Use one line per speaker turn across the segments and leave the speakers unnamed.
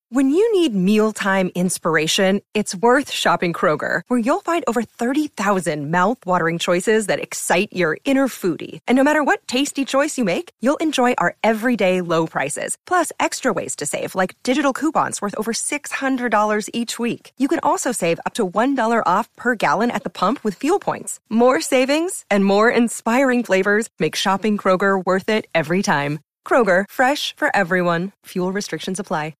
When you need mealtime inspiration, it's worth shopping Kroger, where you'll find over 30,000 mouth-watering choices that excite your inner foodie. And no matter what tasty choice you make, you'll enjoy our everyday low prices, plus extra ways to save, like digital coupons worth over $600 each week. You can also save up to $1 off per gallon at the pump with fuel points. More savings and more inspiring flavors make shopping Kroger worth it every time. Kroger, fresh for everyone. Fuel restrictions apply.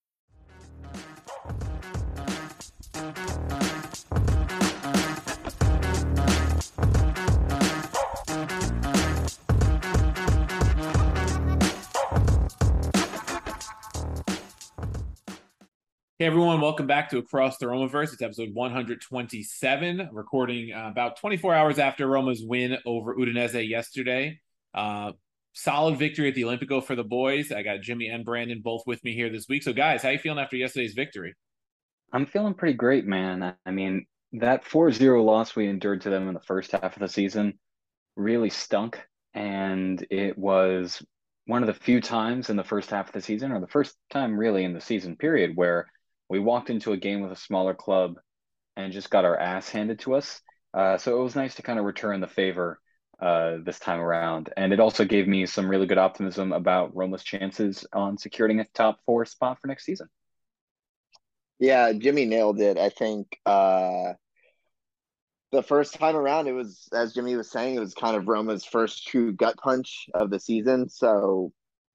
Hey everyone, welcome back to Across the Romaverse. It's episode 127, recording about 24 hours after Roma's win over Udinese yesterday. Solid victory at the Olimpico for the boys. I got Jimmy and Brandon both with me here this week. So guys, how you feeling after yesterday's victory?
I'm feeling pretty great, man. I mean, that 4-0 loss we endured to them in the first half of the season really stunk. And it was one of the few times in the first half of the season, or the first time really in the season period, where we walked into a game with a smaller club and just got our ass handed to us. So it was nice to kind of return the favor this time around. And it also gave me some really good optimism about Roma's chances on securing a top four spot for next season.
Yeah, Jimmy nailed it. I think the first time around, it was, as Jimmy was saying, it was kind of Roma's first true gut punch of the season. So,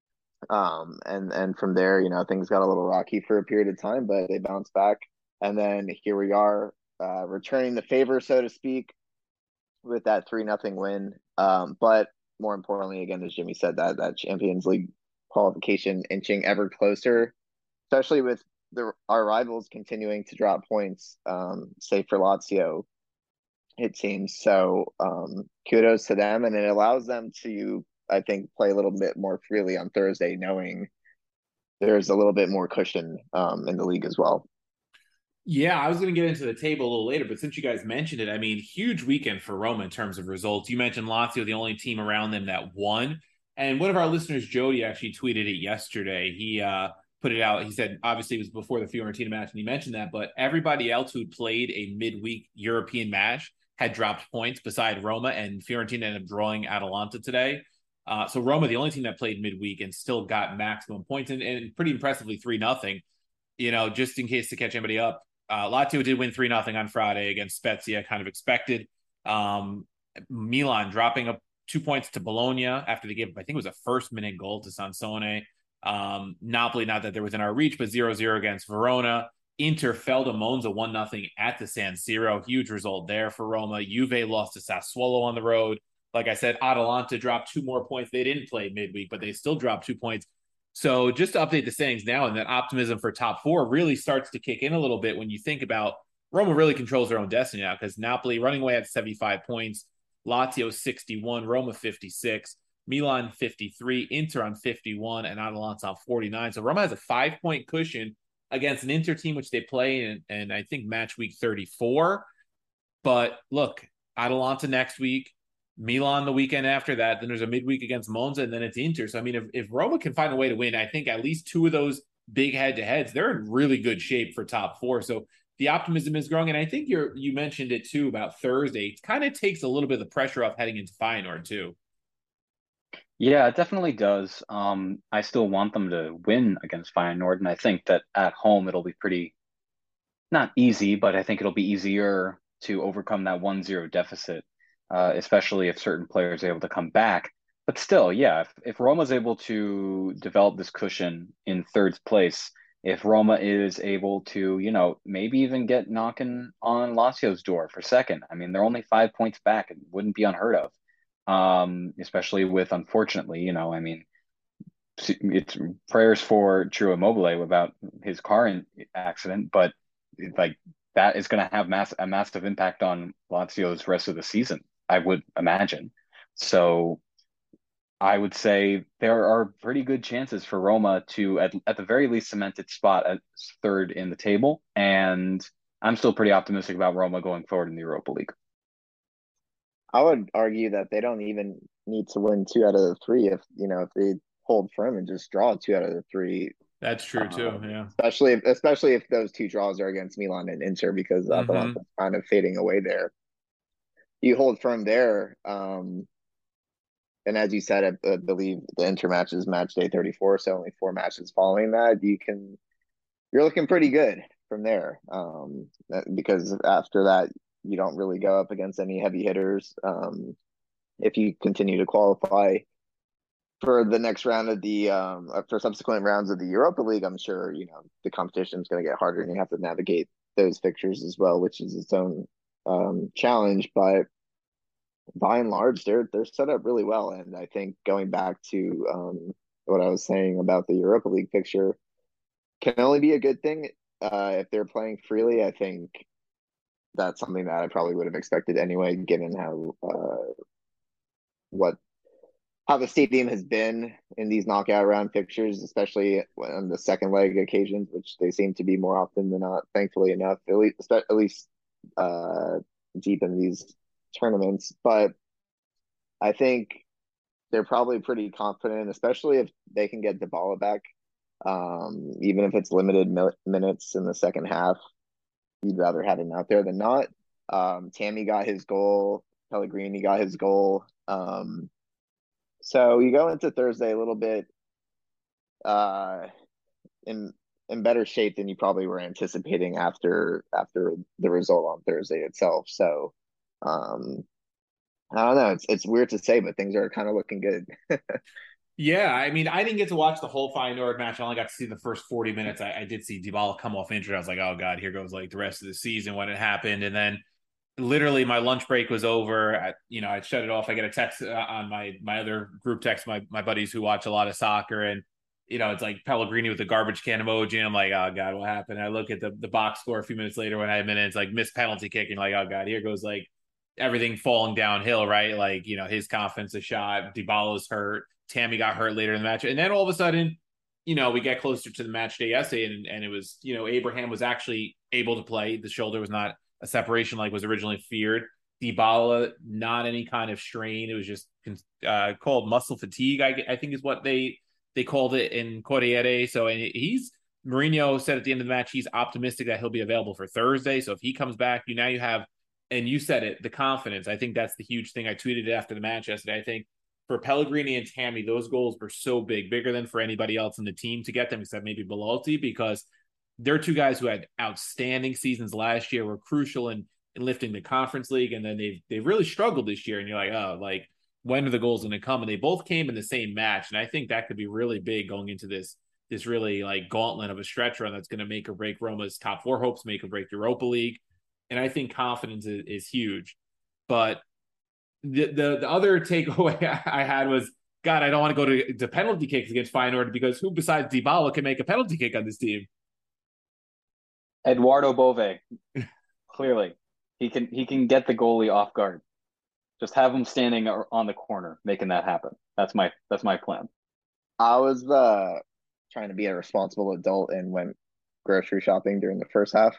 and from there, things got a little rocky for a period of time, but they bounced back, and then here we are, returning the favor, so to speak, with that 3-0 win. But more importantly, again, as Jimmy said, that Champions League qualification inching ever closer, especially with our rivals continuing to drop points, save for Lazio, it seems. So kudos to them, and it allows them to, I think, play a little bit more freely on Thursday, knowing there's a little bit more cushion in the league as well.
Yeah, I was going to get into the table a little later, but since you guys mentioned it, I mean, huge weekend for Roma in terms of results. You mentioned Lazio, the only team around them that won. And one of our listeners, Jody, actually tweeted it yesterday. He put it out. He said, obviously, it was before the Fiorentina match, and he mentioned that, but everybody else who'd played a midweek European match had dropped points beside Roma, and Fiorentina ended up drawing Atalanta today. So Roma, the only team that played midweek and still got maximum points, and pretty impressively 3-0. Just in case to catch anybody up, Lazio did win 3-0 on Friday against Spezia, kind of expected. Milan dropping up 2 points to Bologna after they gave, I think it was a first-minute goal to Sansone. Napoli, not that they're within our reach, but 0-0 against Verona. Inter fell to Monza 1-0 at the San Siro. Huge result there for Roma. Juve lost to Sassuolo on the road. Like I said, Atalanta dropped 2 more points. They didn't play midweek, but they still dropped 2 points. So just to update the standings now, and that optimism for top four really starts to kick in a little bit when you think about Roma really controls their own destiny now, because Napoli running away at 75 points, Lazio 61, Roma 56, Milan 53, Inter on 51, and Atalanta on 49. So Roma has a 5-point cushion against an Inter team, which they play in I think match week 34. But look, Atalanta next week, Milan the weekend after that, then there's a midweek against Monza, and then it's Inter. So, I mean, if Roma can find a way to win, I think at least 2 of those big head-to-heads, they're in really good shape for top four. So the optimism is growing, and I think you mentioned it too about Thursday. It kind of takes a little bit of the pressure off heading into Feyenoord too.
Yeah, it definitely does. I still want them to win against Feyenoord, and I think that at home it'll be pretty not easy, but I think it'll be easier to overcome that 1-0 deficit, especially if certain players are able to come back. But still, yeah, if Roma's able to develop this cushion in third place, if Roma is able to, maybe even get knocking on Lazio's door for second, I mean, they're only 5 points back. It wouldn't be unheard of. Especially with, unfortunately, I mean, it's prayers for True Immobile about his car accident, but like that is going to have a massive impact on Lazio's rest of the season, I would imagine. So I would say there are pretty good chances for Roma to, at the very least, cement its spot at third in the table. And I'm still pretty optimistic about Roma going forward in the Europa League.
I would argue that they don't even need to win 2 out of the 3 if they hold firm and just draw 2 out of the 3.
That's true too. Yeah.
Especially if those two draws are against Milan and Inter, because Atalanta's kind of fading away there. You hold firm there, and as you said, I believe the Inter match is match day 34, so only 4 matches following that. You're looking pretty good from there, because after that you don't really go up against any heavy hitters. If you continue to qualify for the next round of the for subsequent rounds of the Europa League, I'm sure the competition is going to get harder, and you have to navigate those fixtures as well, which is its own challenge. But by and large, they're set up really well, and I think going back to what I was saying about the Europa League picture can only be a good thing if they're playing freely. I think that's something that I probably would have expected anyway, given what how the stadium has been in these knockout round fixtures, especially on the second leg occasions, which they seem to be more often than not, thankfully enough, at least deep in these tournaments. But I think they're probably pretty confident, especially if they can get Dybala back, even if it's limited minutes in the second half. You'd rather have him out there than not. Tammy got his goal. Pellegrini got his goal. So you go into Thursday a little bit in better shape than you probably were anticipating after the result on Thursday itself. So I don't know. It's weird to say, but things are kind of looking good.
Yeah, I mean, I didn't get to watch the whole Feyenoord match. I only got to see the first 40 minutes. I did see Dybala come off injured. I was like, oh God, here goes like the rest of the season when it happened. And then literally my lunch break was over. I shut it off. I get a text on my other group text, my buddies who watch a lot of soccer, and it's like Pellegrini with the garbage can emoji, and I'm like, oh God, what happened? And I look at the box score a few minutes later when I admit it, it's like missed penalty kick, and like, oh God, here goes like everything falling downhill, right? Like, his confidence is shot. Dybala's hurt. Tammy got hurt later in the match. And then all of a sudden, we get closer to the match day yesterday, and it was, Abraham was actually able to play. The shoulder was not a separation like was originally feared. Dybala, not any kind of strain. It was just called muscle fatigue, I think is what they called it in Corriere. So, and Mourinho said at the end of the match, he's optimistic that he'll be available for Thursday. So if he comes back, you have, and you said it, the confidence. I think that's the huge thing. I tweeted it after the match yesterday. I think for Pellegrini and Tammy, those goals were so bigger than for anybody else in the team to get them, except maybe Belotti, because they're two guys who had outstanding seasons last year, were crucial in lifting the Conference League, and then they've really struggled this year. And you're like, oh, like when are the goals going to come? And they both came in the same match, and I think that could be really big going into this really like gauntlet of a stretch run that's going to make or break Roma's top 4 hopes, make or break Europa League. And I think confidence is huge. But the other takeaway I had was, God, I don't want to go to penalty kicks against Feyenoord, because who besides Dybala can make a penalty kick on this team?
Eduardo Bove. Clearly, he can get the goalie off guard. Just have him standing on the corner, making that happen. That's my plan.
I was trying to be a responsible adult and went grocery shopping during the first half.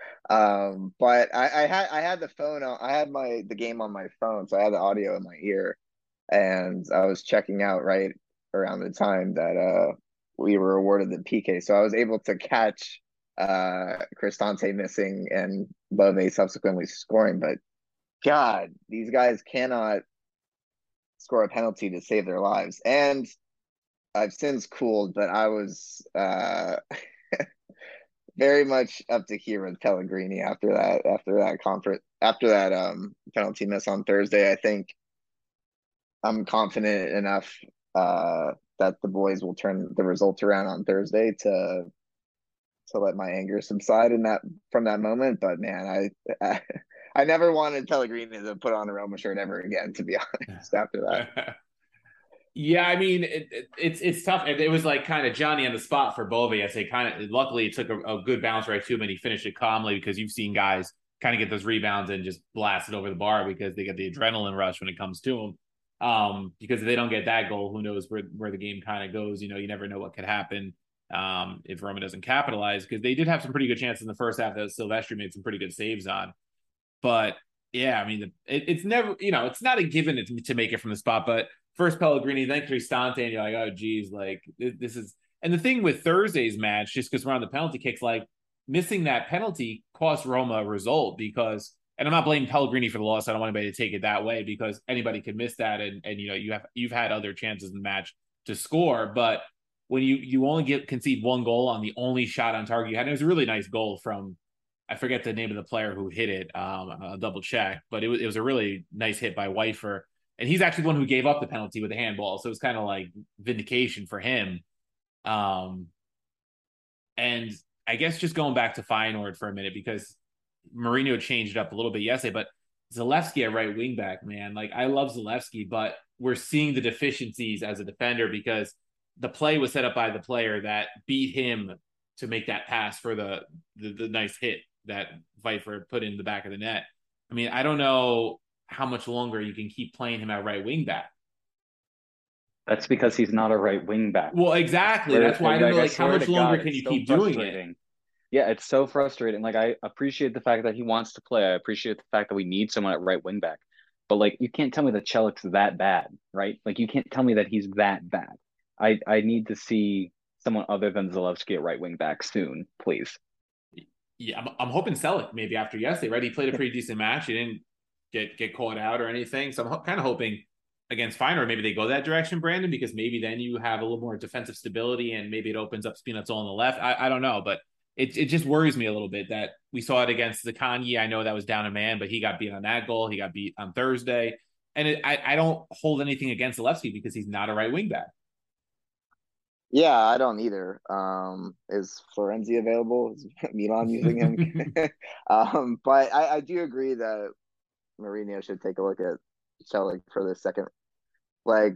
But I had the phone on, I had the game on my phone, so I had the audio in my ear, and I was checking out right around the time that we were awarded the PK. So I was able to catch Cristante missing and Bove subsequently scoring. But God, these guys cannot score a penalty to save their lives. And I've since cooled, but I was very much up to here with Pellegrini after that penalty miss on Thursday. I think I'm confident enough that the boys will turn the results around on Thursday to let my anger subside from that moment. But man, I never wanted Pellegrini to put on a Roma shirt ever again, to be honest, after that.
Yeah, I mean, it's tough. It was like kind of Johnny on the spot for Bove. I say luckily it took a good bounce right to him, and he finished it calmly, because you've seen guys kind of get those rebounds and just blast it over the bar because they get the adrenaline rush when it comes to them. Because if they don't get that goal, who knows where the game kind of goes. You never know what could happen if Roma doesn't capitalize, because they did have some pretty good chances in the first half that Silvestri made some pretty good saves on. But yeah, I mean, it's never, it's not a given to make it from the spot, but first Pellegrini, then Cristante, and you're like, oh geez, like this is And the thing with Thursday's match, just because we're on the penalty kicks, like missing that penalty cost Roma a result because, and I'm not blaming Pellegrini for the loss. I don't want anybody to take it that way because anybody could miss that. And you've had other chances in the match to score, but when you only concede one goal on the only shot on target you had, and it was a really nice goal from, I forget the name of the player who hit it. I'll double check, but it was a really nice hit by Weifer. And he's actually the one who gave up the penalty with the handball. So it was kind of like vindication for him. And I guess just going back to Feyenoord for a minute, because Mourinho changed it up a little bit yesterday, but Zalewski at right wing back, man. Like, I love Zalewski, but we're seeing the deficiencies as a defender because the play was set up by the player that beat him to make that pass for the nice hit that Weifer put in the back of the net. I mean, I don't know how much longer you can keep playing him at right wing back.
That's because he's not a right wing back.
Well, exactly. That's why I don't know, like, how much longer can you keep doing it?
Yeah, it's so frustrating. Like, I appreciate the fact that he wants to play. I appreciate the fact that we need someone at right wing back. But, like, you can't tell me that Celik's that bad, right? Like, you can't tell me that he's that bad. I need to see someone other than Zalewski at right wing back soon, please.
Yeah, I'm hoping Celik maybe after yesterday, right? He played a pretty decent match. He didn't get caught out or anything. So I'm kind of hoping against Feyenoord, maybe they go that direction, Brandon, because maybe then you have a little more defensive stability and maybe it opens up Spinazzola on the left. I don't know, but it just worries me a little bit that we saw it against Zaccagni. I know that was down a man, but he got beat on that goal. He got beat on Thursday. And I don't hold anything against Zalewski because he's not a right wing back.
Yeah, I don't either. Is Florenzi available? Is Milan using him? But I do agree that Mourinho should take a look at Celik for the second leg.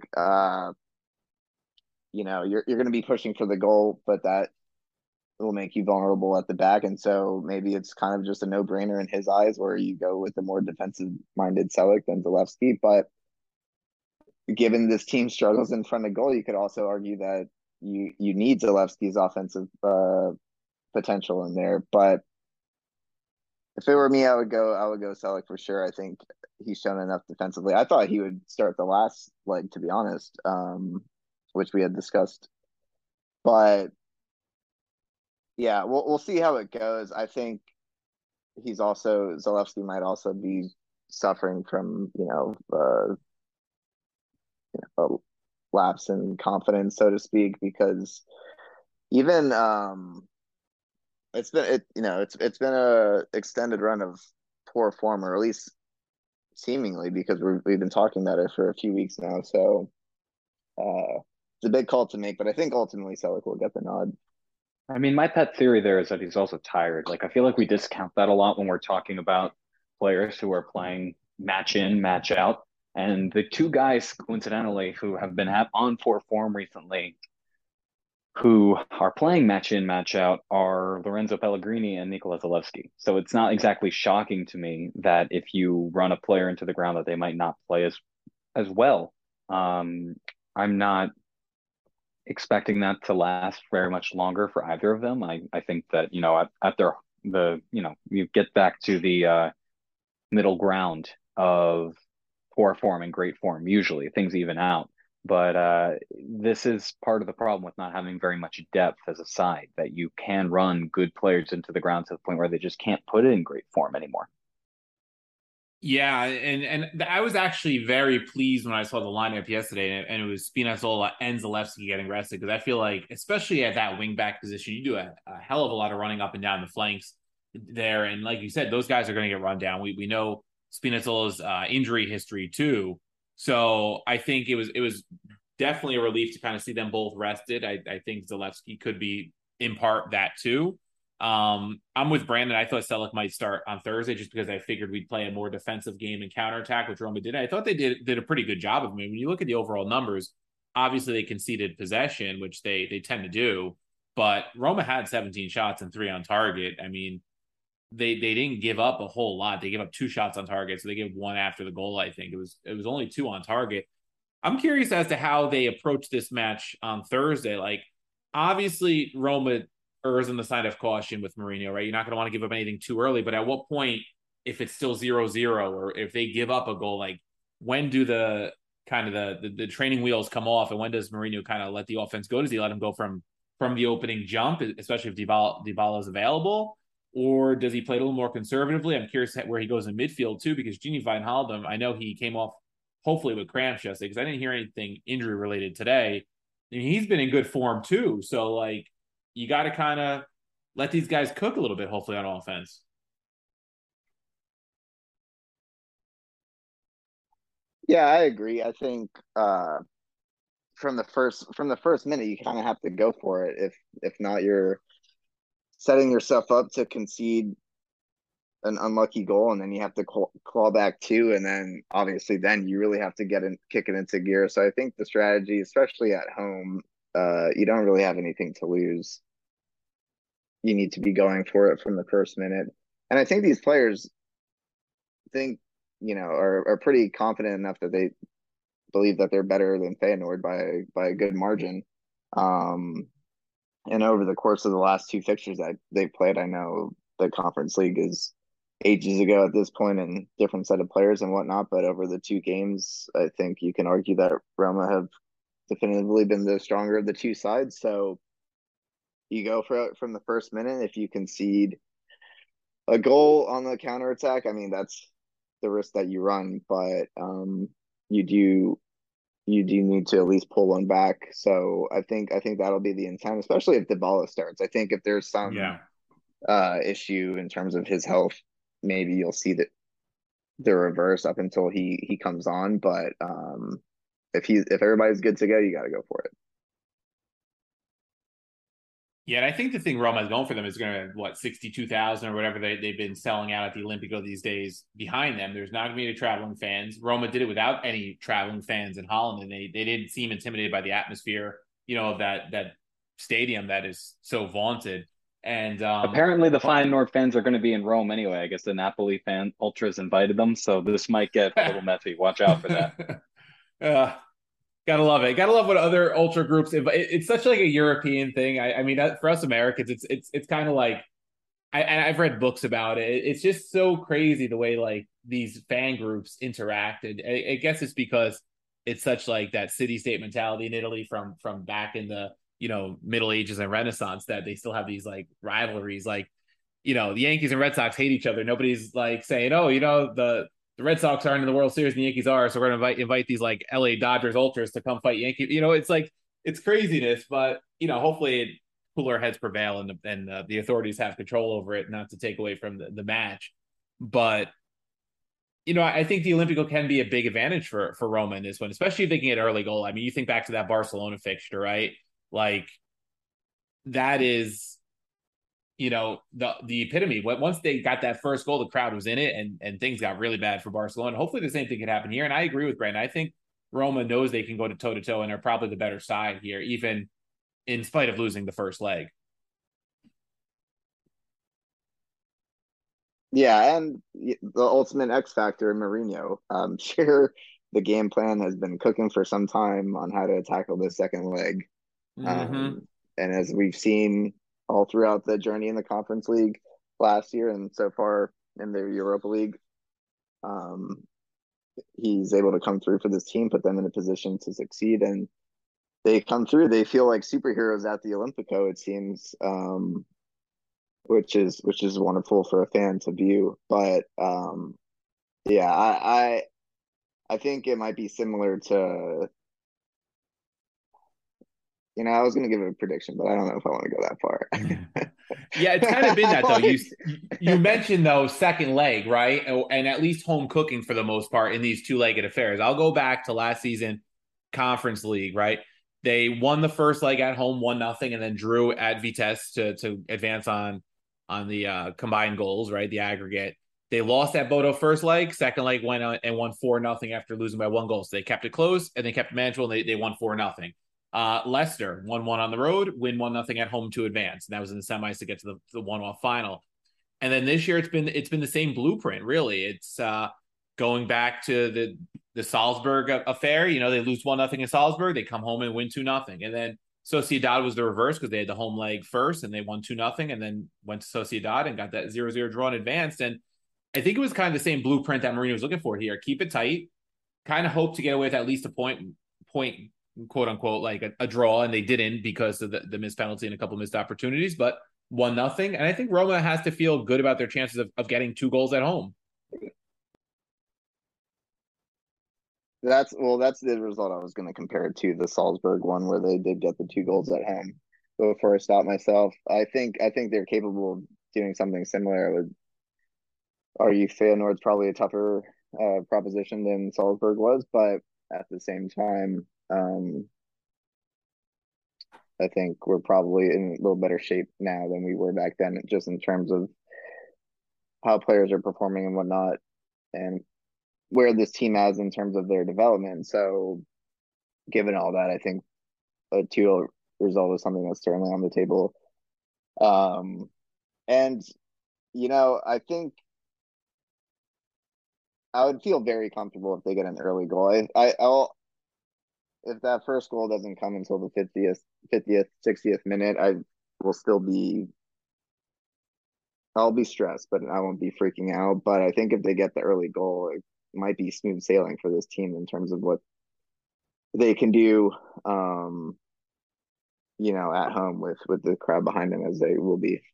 You're going to be pushing for the goal, but that will make you vulnerable at the back. And so maybe it's kind of just a no-brainer in his eyes where you go with the more defensive-minded Celik than Zalewski. But given this team struggles in front of goal, you could also argue that you need Zalewski's offensive potential in there. But if it were me, I would go Celik for sure. I think he's shown enough defensively. I thought he would start the last leg, to be honest, which we had discussed. But yeah, we'll see how it goes. I think Zalewski might also be suffering from a lapse in confidence, so to speak, because even it's been a extended run of poor form, or at least seemingly, because we've been talking about it for a few weeks now. So it's a big call to make, but I think ultimately Celik will get the nod.
I mean, my pet theory there is that he's also tired. Like, I feel like we discount that a lot when we're talking about players who are playing match in, match out. And the two guys, coincidentally, who have been on poor form recently, who are playing match in, match out, are Lorenzo Pellegrini and Nikola Zalewski. So it's not exactly shocking to me that if you run a player into the ground that they might not play as well. I'm not expecting that to last very much longer for either of them. I think that, after you get back to the middle ground of poor form and great form, usually things even out. But this is part of the problem with not having very much depth as a side, that you can run good players into the ground to the point where they just can't put it in great form anymore.
Yeah, and I was actually very pleased when I saw the lineup yesterday, and it was Spinazzola and Zalewski getting rested, because I feel like, especially at that wing-back position, you do a hell of a lot of running up and down the flanks there, and like you said, those guys are going to get run down. We know Spinazzola's injury history too, so I think it was definitely a relief to kind of see them both rested. I think Zalewski could be in part that too. I'm with Brandon. I thought Celik might start on Thursday just because I figured we'd play a more defensive game and counterattack, which Roma did. I thought they did a pretty good job of it. I mean, when you look at the overall numbers, obviously they conceded possession, which they tend to do, but Roma had 17 shots and 3 on target. I mean, they didn't give up a whole lot. They gave up 2 shots on target, so they gave 1 after the goal. I think it was only 2 on target. I'm curious as to how they approach this match on Thursday. Like, obviously Roma errs on the side of caution with Mourinho, right? You're not going to want to give up anything too early, but at what point, if it's still 0-0 or if they give up a goal, like, when do the kind of the training wheels come off, and when does Mourinho kind of let the offense go? Does he let him go from from the opening jump, especially if Dybala is available? Or does he play a little more conservatively? I'm curious where he goes in midfield too, because Gini Wijnaldum, I know he came off hopefully with cramps yesterday, because I didn't hear anything injury related today. I mean, he's been in good form too. So like, you got to kind of let these guys cook a little bit, hopefully on offense.
Yeah, I agree. I think from the first minute, you kind of have to go for it. If not, you're setting yourself up to concede an unlucky goal, and then you have to claw back two, and then obviously then you really have to kick it into gear. So I think the strategy, especially at home, you don't really have anything to lose. You need to be going for it from the first minute, and I think these players think are pretty confident enough that they believe that they're better than Feyenoord by a good margin. And over the course of the last two fixtures that they've played, I know the Conference League is ages ago at this point and different set of players and whatnot. But over the two games, I think you can argue that Roma have definitively been the stronger of the two sides. So you go for it from the first minute. If you concede a goal on the counterattack, I mean, that's the risk that you run. But you do need to at least pull one back. So I think that'll be the intent, especially if Dybala starts. I think if there's some issue in terms of his health, maybe you'll see the reverse up until he comes on. But if everybody's good to go, you got to go for it.
Yeah, and I think the thing Roma's going for them is going to, 62,000 or whatever they've been selling out at the Olimpico these days behind them. There's not going to be any traveling fans. Roma did it without any traveling fans in Holland, and they didn't seem intimidated by the atmosphere, of that stadium that is so vaunted. And
apparently the Feyenoord fans are going to be in Rome anyway. I guess the Napoli fan ultras invited them, so this might get a little messy. Watch out for that.
Gotta love it. Gotta love what other ultra groups. It's such like a European thing. I mean, for us Americans, it's kind of like I've read books about it. It's just so crazy the way like these fan groups interact. And I guess it's because it's such like that city state mentality in Italy from back in the Middle Ages and Renaissance, that they still have these like rivalries. Like the Yankees and Red Sox hate each other. Nobody's like saying, oh, the Red Sox aren't in the World Series and the Yankees are, so we're going to invite these like LA Dodgers ultras to come fight Yankees. It's like, it's craziness, but hopefully cooler heads prevail and the authorities have control over it, not to take away from the match. But I think the Olimpico can be a big advantage for Roma in this one, especially if they can get early goal. I mean, you think back to that Barcelona fixture, right? Like that is the epitome. Once they got that first goal, the crowd was in it, and things got really bad for Barcelona. Hopefully the same thing could happen here. And I agree with Brandon. I think Roma knows they can go to toe-to-toe and are probably the better side here, even in spite of losing the first leg.
Yeah, and the ultimate X factor, Mourinho. I'm sure the game plan has been cooking for some time on how to tackle this second leg. And as we've seen all throughout the journey in the Conference League last year and so far in the Europa League, he's able to come through for this team, put them in a position to succeed, and they come through. They feel like superheroes at the Olimpico, it seems, which is wonderful for a fan to view. But yeah, I think it might be similar to. I was going to give it a prediction, but I don't know if I want to go that far.
Yeah, it's kind of been that, though. You mentioned, though, second leg, right? And at least home cooking for the most part in these two-legged affairs. I'll go back to last season Conference League, right? They won the first leg at home, 1-0, and then drew at Vitesse to advance on the combined goals, right? The aggregate. They lost at Bodo first leg. Second leg went out and won 4-0 after losing by 1 goal. So they kept it close, and they kept it manageable, and they won 4-0. Leicester 1-1 on the road, win 1-0 at home to advance. And that was in the semis to get to the one-off final. And then this year it's been the same blueprint, really. It's going back to the Salzburg affair. They lose 1-0 in Salzburg, they come home and win 2-0. And then Sociedad was the reverse, because they had the home leg first and they won 2-0, and then went to Sociedad and got that 0-0 draw and advanced. And I think it was kind of the same blueprint that Mourinho was looking for here. Keep it tight, kind of hope to get away with at least a point quote unquote like a draw, and they didn't because of the missed penalty and a couple missed opportunities, but 1-0. And I think Roma has to feel good about their chances of getting 2 goals at home.
That's the result I was going to compare it to, the Salzburg one where they did get the 2 goals at home. Before I stop myself, I think they're capable of doing something similar. I would argue Feyenoord's probably a tougher proposition than Salzburg was, but at the same time, I think we're probably in a little better shape now than we were back then, just in terms of how players are performing and whatnot, and where this team has in terms of their development. So, given all that, I think a 2 result is something that's certainly on the table. Um, and I think I would feel very comfortable if they get an early goal. I'll if that first goal doesn't come until the 50th, 60th minute, will still be I'll be stressed, but I won't be freaking out. But I think if they get the early goal, it might be smooth sailing for this team in terms of what they can do, at home with the crowd behind them, as they will be.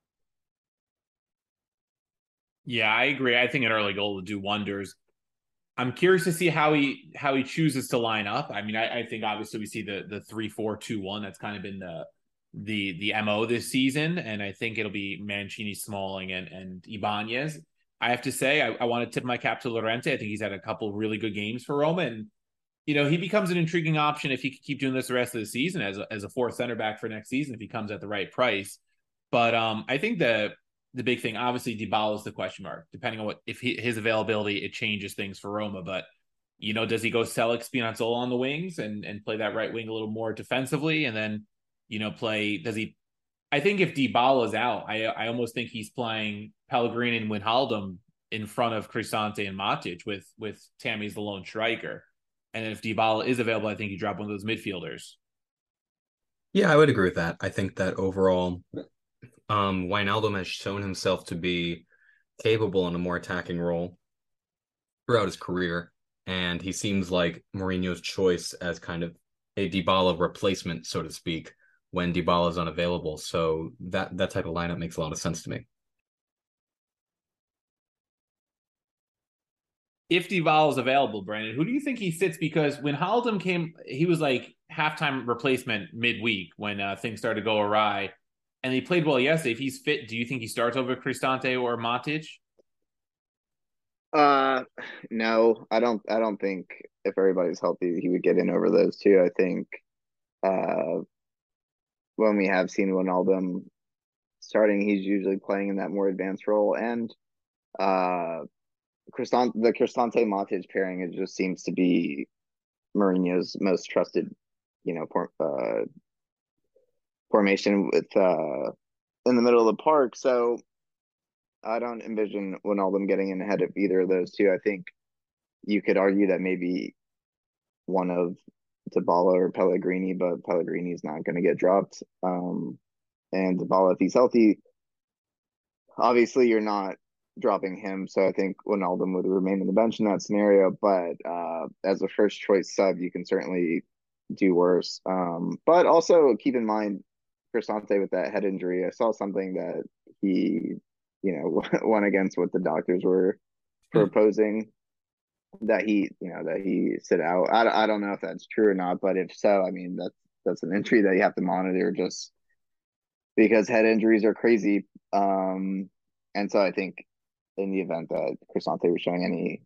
Yeah, I agree. I think an early goal would do wonders. I'm curious to see how he chooses to line up. I mean, I think obviously we see the 3-4-2-1. That's kind of been the MO this season, and I think it'll be Mancini, Smalling, and Ibanez. I have to say, I want to tip my cap to Llorente. I think he's had a couple of really good games for Roma, and he becomes an intriguing option if he could keep doing this the rest of the season as a fourth center back for next season if he comes at the right price. But I think the big thing, obviously, Dybala is the question mark. Depending on his availability, it changes things for Roma. But does he go Selic Spinazzola on the wings and play that right wing a little more defensively, and then does he? I think if Dybala is out, I almost think he's playing Pellegrini and Wijnaldum in front of Cristante and Matic with Tammy as the lone striker. And if Dybala is available, I think you drop one of those midfielders.
Yeah, I would agree with that. I think that overall, Wijnaldum has shown himself to be capable in a more attacking role throughout his career, and he seems like Mourinho's choice as kind of a Dybala replacement, so to speak, when Dybala is unavailable. So that type of lineup makes a lot of sense to me.
If Dybala is available, Brandon, who do you think he sits? Because when Haldum came, he was like halftime replacement midweek when things started to go awry, and he played well yesterday. If he's fit, do you think he starts over Cristante or Matic?
No, I don't think if everybody's healthy, he would get in over those two. I think when we have seen Wijnaldum starting, he's usually playing in that more advanced role, and the Cristante Matic pairing, it just seems to be Mourinho's most trusted, formation with in the middle of the park. So I don't envision Wijnaldum getting in ahead of either of those two. I think you could argue that maybe one of Dybala or Pellegrini, but Pellegrini's not going to get dropped. And Dybala, if he's healthy, obviously you're not dropping him. So I think Wijnaldum would remain on the bench in that scenario. But as a first choice sub, you can certainly do worse. But also keep in mind Cristante with that head injury. I saw something that he, went against what the doctors were proposing, that he sit out. I don't know if that's true or not, but if so, I mean that's an injury that you have to monitor just because head injuries are crazy. And so I think in the event that Cristante was showing any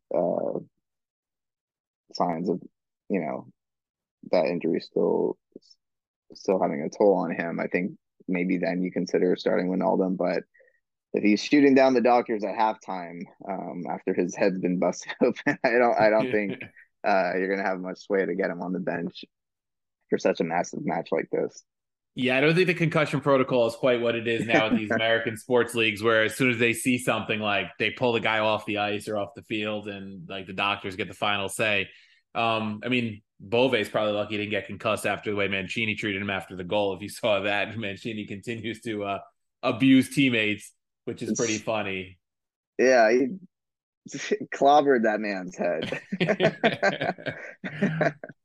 signs of, that injury still having a toll on him, I think maybe then you consider starting Wijnaldum. But if he's shooting down the doctors at halftime after his head's been busted open, I don't think you're gonna have much sway to get him on the bench for such a massive match like this.
Yeah, I don't think the concussion protocol is quite what it is now in these American sports leagues, where as soon as they see something, like they pull the guy off the ice or off the field, and like the doctors get the final say. I mean, Bove's probably lucky he didn't get concussed after the way Mancini treated him after the goal. If you saw that, Mancini continues to abuse teammates, which is pretty funny.
Yeah, he clobbered that man's head.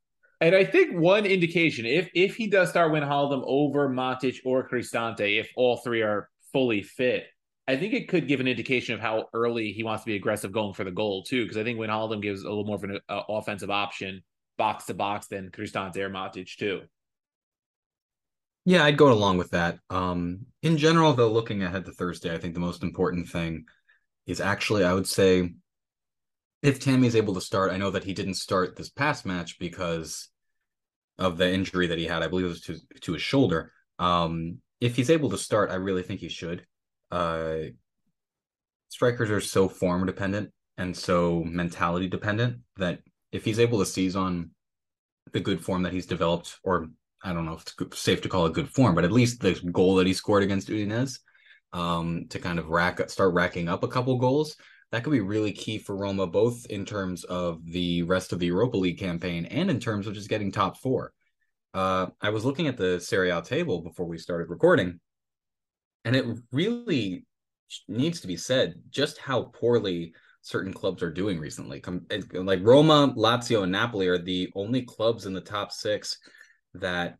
And I think one indication, if he does start Wijnaldum over Matic or Cristante, if all three are fully fit, I think it could give an indication of how early he wants to be aggressive going for the goal too. Because I think Wijnaldum gives a little more of an offensive option box to box than Cristante or Matic too.
Yeah, I'd go along with that. In general, though, looking ahead to Thursday, I think the most important thing is actually, I would say, if Tammy is able to start. I know that he didn't start this past match because of the injury that he had. I believe it was to his shoulder. If he's able to start, I really think he should. Uh, Strikers are so form dependent and so mentality dependent that if he's able to seize on the good form that he's developed, or I don't know if it's safe to call it good form, but at least the goal that he scored against Udinese, to kind of start racking up a couple goals, that could be really key for Roma, both in terms of the rest of the Europa League campaign and in terms of just getting top four. I was looking at the Serie A table before we started recording, and it really needs to be said just how poorly certain clubs are doing recently. Like Roma, Lazio, and Napoli are the only clubs in the top six that,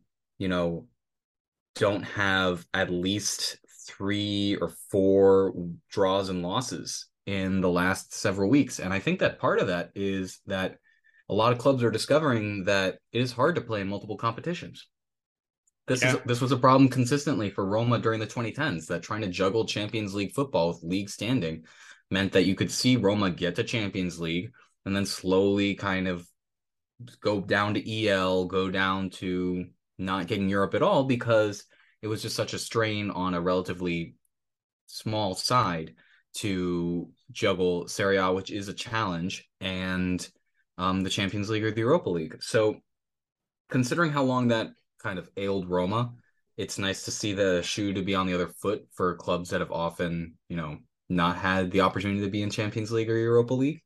don't have at least 3 or 4 draws and losses in the last several weeks. And I think that part of that is that a lot of clubs are discovering that it is hard to play in multiple competitions. This was a problem consistently for Roma during the 2010s, that trying to juggle Champions League football with league standing meant that you could see Roma get to Champions League and then slowly kind of go down to EL, go down to not getting Europe at all, because it was just such a strain on a relatively small side to juggle Serie A, which is a challenge, and the Champions League or the Europa League. So considering how long that kind of ailed Roma, it's nice to see the shoe to be on the other foot for clubs that have often, not had the opportunity to be in Champions League or Europa League.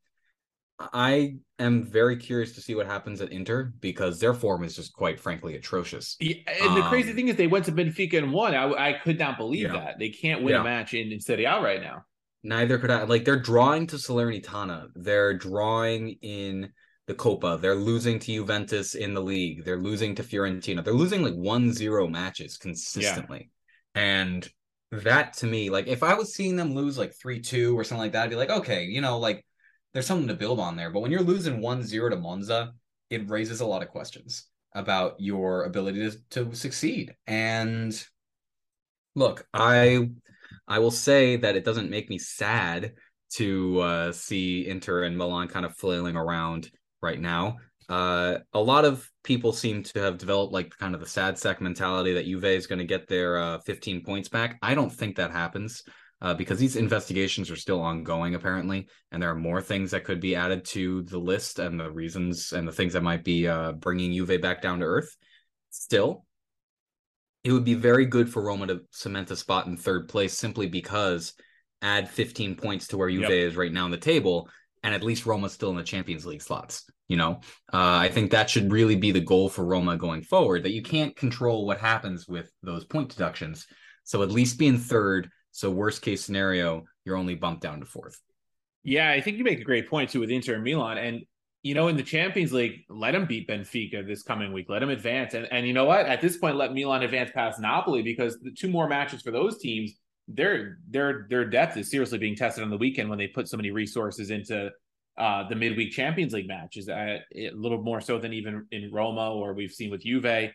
I am very curious to see what happens at Inter, because their form is just quite frankly atrocious.
Yeah, and the crazy thing is they went to Benfica and won. I could not believe that. They can't win a match in Serie A right now.
Neither could I. Like, they're drawing to Salernitana. They're drawing in the Copa. They're losing to Juventus in the league. They're losing to Fiorentina. They're losing like 1-0 matches consistently. Yeah. And that, to me, like, if I was seeing them lose like 3-2 or something like that, I'd be like, okay, like, there's something to build on there. But when you're losing 1-0 to Monza, it raises a lot of questions about your ability to succeed. And look, I will say that it doesn't make me sad to see Inter and Milan kind of flailing around right now. A lot of people seem to have developed like kind of the sad sack mentality that Juve is going to get their 15 points back. I don't think that happens, because these investigations are still ongoing, apparently, and there are more things that could be added to the list and the reasons and the things that might be bringing Juve back down to earth. Still, it would be very good for Roma to cement a spot in third place, simply because add 15 points to where Juve is right now on the table, and at least Roma's still in the Champions League slots. I think that should really be the goal for Roma going forward, that you can't control what happens with those point deductions. So at least be in third. So worst case scenario, you're only bumped down to fourth.
Yeah, I think you make a great point too with Inter and Milan. And, in the Champions League, let them beat Benfica this coming week. Let them advance. And you know what? At this point, let Milan advance past Napoli, because the 2 more matches for those teams, their depth is seriously being tested on the weekend when they put so many resources into the midweek Champions League matches, a little more so than even in Roma, or we've seen with Juve.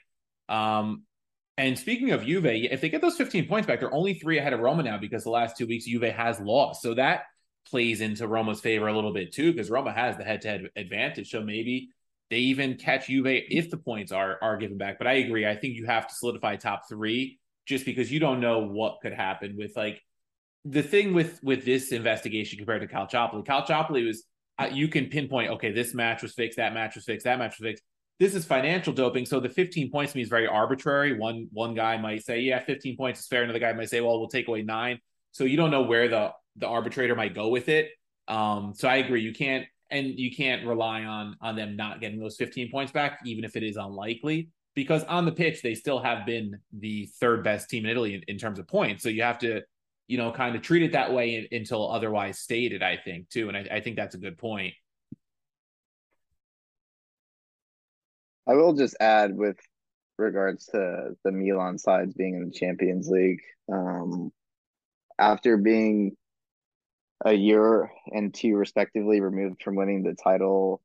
And speaking of Juve, if they get those 15 points back, they're only 3 ahead of Roma now, because the last 2 weeks Juve has lost. So that plays into Roma's favor a little bit too, because Roma has the head-to-head advantage. So maybe they even catch Juve if the points are given back. But I agree. I think you have to solidify top 3, just because you don't know what could happen with, like, the thing with this investigation compared to Calciopoli. Calciopoli was, you can pinpoint, okay, this match was fixed, that match was fixed, that match was fixed. This is financial doping, so the 15 points to me is very arbitrary. One guy might say, yeah, 15 points is fair. Another guy might say, well, we'll take away 9. So you don't know where the arbitrator might go with it. So I agree. You can't rely on them not getting those 15 points back, even if it is unlikely, because on the pitch, they still have been the 3rd best team in Italy in terms of points. So you have to, kind of treat it that way until otherwise stated, I think, too. And I think that's a good point.
I will just add with regards to the Milan sides being in the Champions League. After being a year and two respectively removed from winning the title,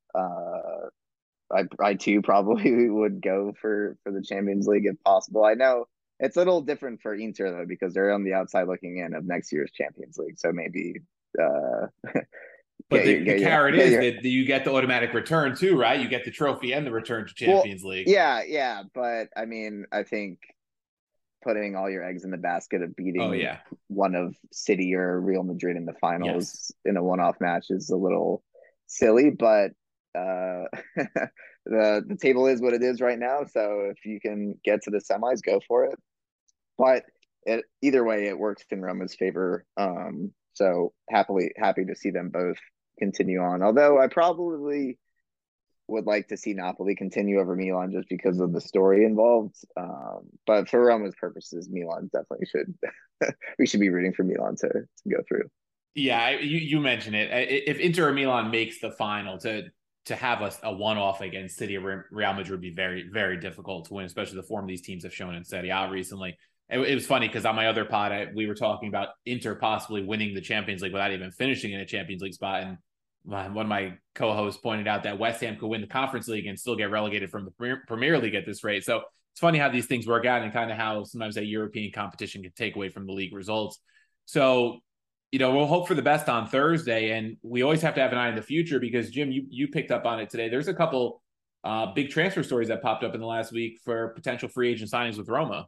I too probably would go for the Champions League if possible. I know it's a little different for Inter though because they're on the outside looking in of next year's Champions League. So maybe uh,
But the carrot
get
is
your
that you get the automatic return too, right? You get the trophy and the return to
well,
Champions League.
yeah. But I mean, I think putting all your eggs in the basket of
Oh
beating
yeah,
one of City or Real Madrid in the
yes.
finals in a one-off match is a little silly, but uh, the table is what it is right now. So if you can get to the semis, go for it. But either way, it works in Roma's favor. So happy to see them both continue on. Although I probably would like to see Napoli continue over Milan just because of the story involved. But for Roma's purposes, Milan definitely should. We should be rooting for Milan to go through.
Yeah, you mentioned it. If Inter or Milan makes the final, to have a one off against City or Real Madrid would be very very difficult to win, especially the form these teams have shown in Serie A recently. It was funny because on my other pod, we were talking about Inter possibly winning the Champions League without even finishing in a Champions League spot, and one of my co-hosts pointed out that West Ham could win the Conference League and still get relegated from the Premier League at this rate. So it's funny how these things work out and kind of how sometimes that European competition can take away from the league results. So we'll hope for the best on Thursday, and we always have to have an eye in the future because Jim, you picked up on it today. There's a couple big transfer stories that popped up in the last week for potential free agent signings with Roma.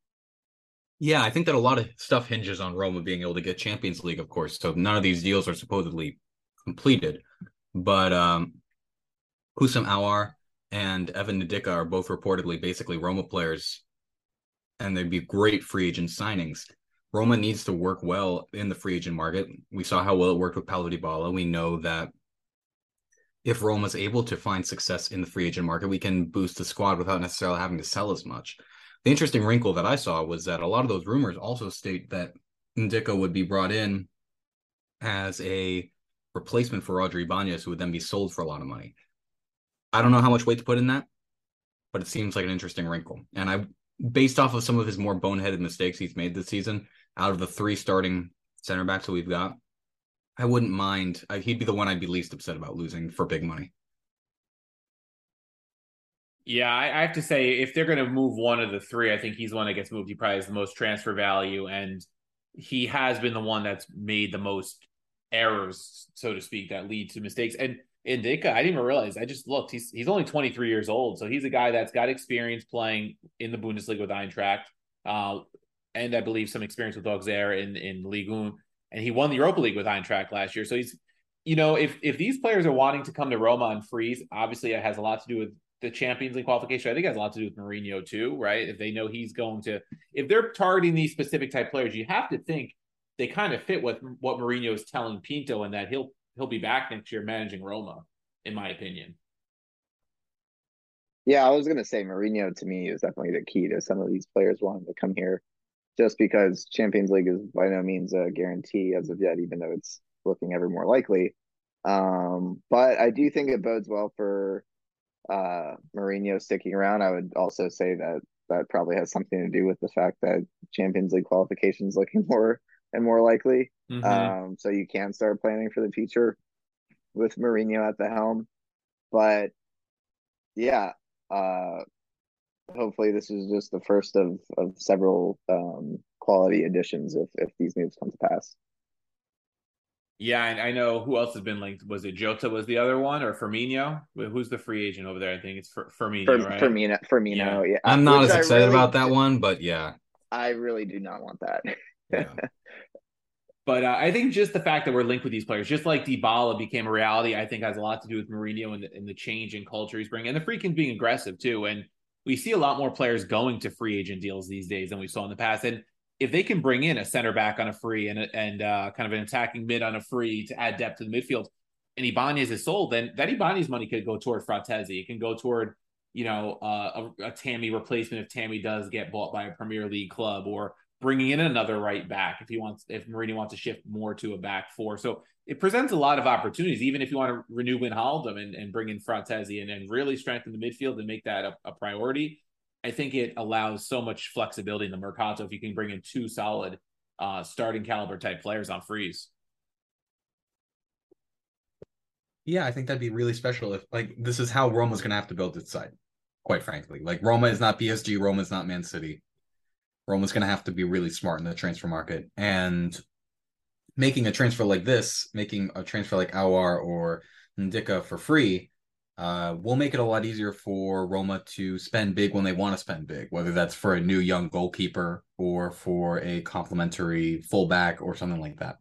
Yeah, I think that a lot of stuff hinges on Roma being able to get Champions League, of course. So none of these deals are supposedly completed. But Husam Aouar and Evan Ndicka are both reportedly basically Roma players, and they'd be great free agent signings. Roma needs to work well in the free agent market. We saw how well it worked with Paulo Dybala. We know that if Roma's able to find success in the free agent market, we can boost the squad without necessarily having to sell as much. The interesting wrinkle that I saw was that a lot of those rumors also state that Ndicka would be brought in as a replacement for Roger Ibanez, who would then be sold for a lot of money. I don't know how much weight to put in that, but it seems like an interesting wrinkle. And based off of some of his more boneheaded mistakes he's made this season, out of the three starting center backs that we've got, I wouldn't mind. He'd be the one I'd be least upset about losing for big money.
Yeah, I have to say, if they're going to move one of the three, I think he's the one that gets moved. He probably has the most transfer value, and he has been the one that's made the most errors, so to speak, that lead to mistakes. And Ndicka, I didn't even realize. I just looked. He's only 23 years old, so he's a guy that's got experience playing in the Bundesliga with Eintracht, and I believe some experience with Auxerre in Ligue 1. And he won the Europa League with Eintracht last year. So he's, if these players are wanting to come to Roma on freeze, obviously it has a lot to do with the Champions League qualification. I think it has a lot to do with Mourinho too, right? If they know he's going to, if they're targeting these specific type players, you have to think they kind of fit with what Mourinho is telling Pinto, and that he'll be back next year managing Roma, in my opinion.
Yeah, I was gonna say Mourinho to me is definitely the key to some of these players wanting to come here, just because Champions League is by no means a guarantee as of yet, even though it's looking ever more likely. But I do think it bodes well for Mourinho sticking around. I would also say that that probably has something to do with the fact that Champions League qualification is looking more and more likely.
Mm-hmm.
So you can start planning for the future with Mourinho at the helm. But yeah, uh, hopefully this is just the first of several quality additions if these moves come to pass.
Yeah, and I know who else has been linked. Was it Jota was the other one, or Firmino? Who's the free agent over there? I think it's Firmino, right?
Firmino, yeah.
I'm not as excited about that one, but yeah.
I really do not want that.
Yeah.
But I think just the fact that we're linked with these players, just like Dybala became a reality, I think has a lot to do with Mourinho and the change in culture he's bringing. And the Freakin's being aggressive too. And we see a lot more players going to free agent deals these days than we saw in the past. And if they can bring in a center back on a free and kind of an attacking mid on a free to add depth to the midfield, and Ibanez is sold, then that Ibanez money could go toward Fratesi. It can go toward, a Tammy replacement if Tammy does get bought by a Premier League club, or bringing in another right back if Mourinho wants to shift more to a back four. So it presents a lot of opportunities, even if you want to renew Wijnaldum and bring in Fratesi and really strengthen the midfield and make that a priority. I think it allows so much flexibility in the Mercato if you can bring in two solid starting caliber type players on freeze.
Yeah, I think that'd be really special if this is how Roma's going to have to build its side, quite frankly. Like Roma is not PSG, Roma is not Man City. Roma's going to have to be really smart in the transfer market, and making a transfer like this, making a transfer like Aouar or Ndicka for free, will make it a lot easier for Roma to spend big when they want to spend big, whether that's for a new young goalkeeper or for a complementary fullback or something like that.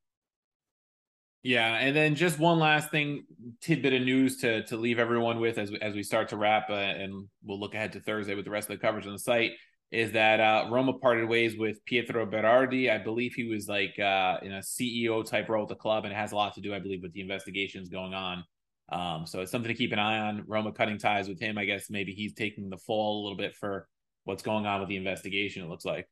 Yeah, and then just one last tidbit of news to leave everyone with as we start to wrap, and we'll look ahead to Thursday with the rest of the coverage on the site, is that Roma parted ways with Pietro Berardi. I believe he was in a CEO type role at the club, and it has a lot to do, I believe, with the investigations going on. So it's something to keep an eye on. Roma cutting ties with him. I guess maybe he's taking the fall a little bit for what's going on with the investigation, it looks like.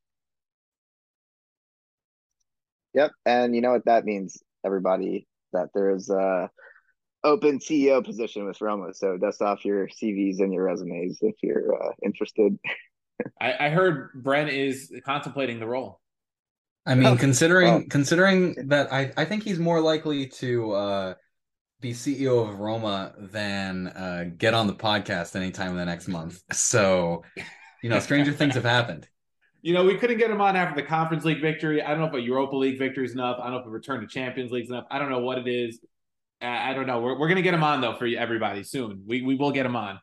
Yep. And you know what that means, everybody, that there is a open CEO position with Roma. So dust off your CVs and your resumes if you're interested.
I heard Brent is contemplating the role.
I mean, considering that I think he's more likely to be CEO of Roma than get on the podcast anytime in the next month. So, stranger things have happened.
We couldn't get him on after the Conference League victory. I don't know if a Europa League victory is enough. I don't know if a return to Champions League is enough. I don't know what it is. I don't know. We're going to get him on, though, for everybody soon. We will get him on.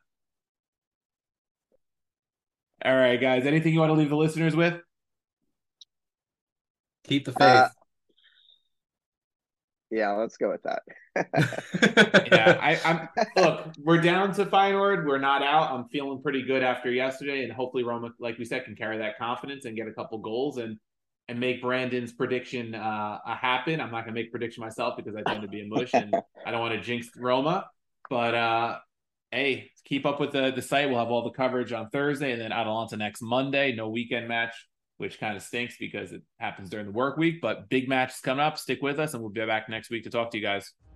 All right, guys. Anything you want to leave the listeners with?
Keep the faith.
Yeah, let's go with that.
Yeah, look, we're down to Feyenoord. We're not out. I'm feeling pretty good after yesterday, and hopefully Roma, like we said, can carry that confidence and get a couple goals and make Brandon's prediction happen. I'm not going to make a prediction myself because I tend to be a mush, and I don't want to jinx Roma. But hey, keep up with the site. We'll have all the coverage on Thursday, and then Atalanta next Monday. No weekend match, which kind of stinks because it happens during the work week, but big matches coming up. Stick with us, and we'll be back next week to talk to you guys.